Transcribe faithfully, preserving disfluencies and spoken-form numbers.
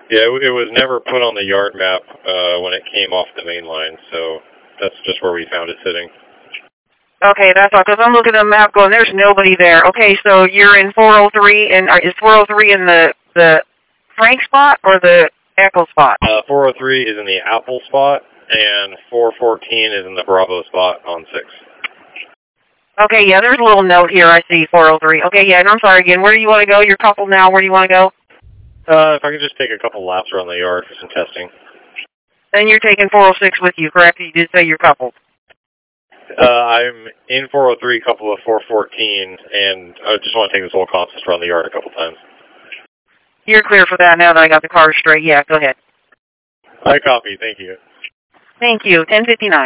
Yeah, it, it was never put on the yard map uh, when it came off the main line, so that's just where we found it sitting. Okay, that's all, because I'm looking at the map going, there's nobody there. Okay, so you're in four oh three, and uh, is four oh three in the, the Frank spot or the Echo spot? Uh, four oh three is in the Apple spot, and four fourteen is in the Bravo spot on six. Okay, yeah, there's a little note here. I see four oh three. Okay, yeah, and I'm sorry again. Where do you want to go? You're coupled now. Where do you want to go? Uh, if I could just take a couple laps around the yard for some testing. And you're taking four oh six with you, correct? You did say you're coupled. Uh, I'm in four oh three, couple of four fourteen, and I just want to take this whole conference around the yard a couple times. You're clear for that now that I got the car straight. Yeah, go ahead. I copy. Thank you. Thank you. ten fifty-nine.